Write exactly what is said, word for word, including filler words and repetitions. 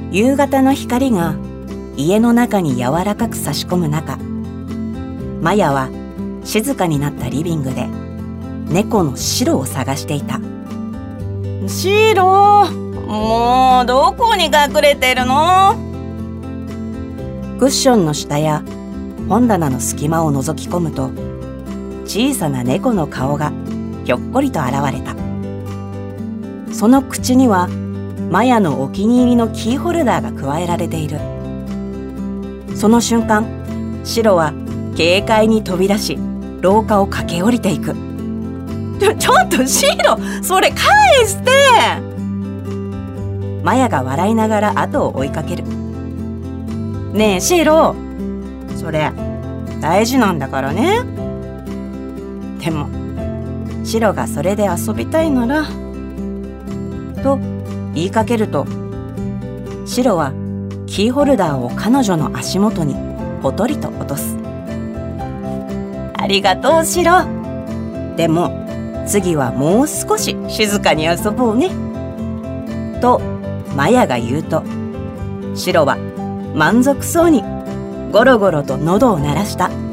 夕方の光が家の中に柔らかく差し込む中、マヤは静かになったリビングで猫のシロを探していた。シロ、もうどこに隠れてるの？クッションの下や本棚の隙間を覗き込むと、小さな猫の顔がひょっこりと現れた。その口にはマヤのお気に入りのキーホルダーが加えられている。その瞬間、シロは軽快に飛び出し、廊下を駆け下りていく。ちょ、ちょっとシロ、それ返して！マヤが笑いながら後を追いかける。ねえシロ、それ大事なんだからね。でもシロがそれで遊びたいならと言いかけると、シロはキーホルダーを彼女の足元にぽとりと落とす。ありがとうシロ。でも次はもう少し静かに遊ぼうね。とマヤが言うと、シロは満足そうにゴロゴロと喉を鳴らした。